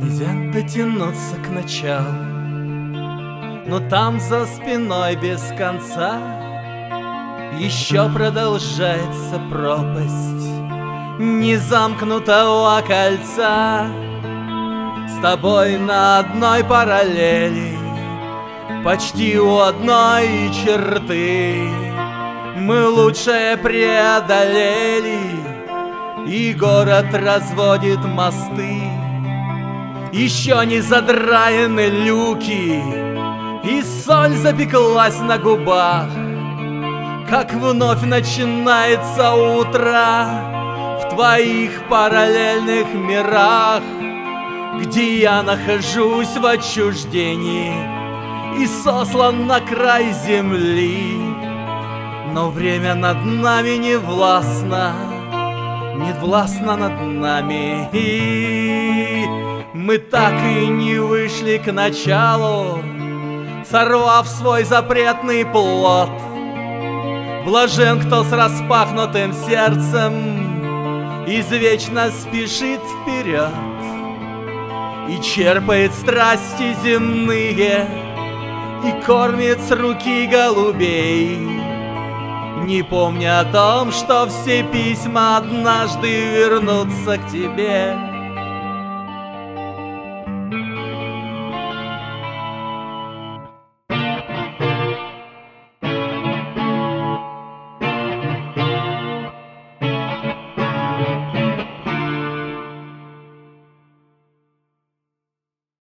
Нельзя дотянуться к началу, но там за спиной без конца еще продолжается пропасть незамкнутого кольца. С тобой на одной параллели, почти у одной черты, мы лучшее преодолели, и город разводит мосты. Еще не задраены люки, и соль запеклась на губах, как вновь начинается утро в твоих параллельных мирах, где я нахожусь в отчуждении и сослан на край земли. Но время над нами не властно, не властно над нами, и мы так и не вышли к началу, сорвав свой запретный плод. Блажен, кто с распахнутым сердцем извечно спешит вперед и черпает страсти земные, и кормит с руки голубей, не помня о том, что все письма однажды вернутся к тебе.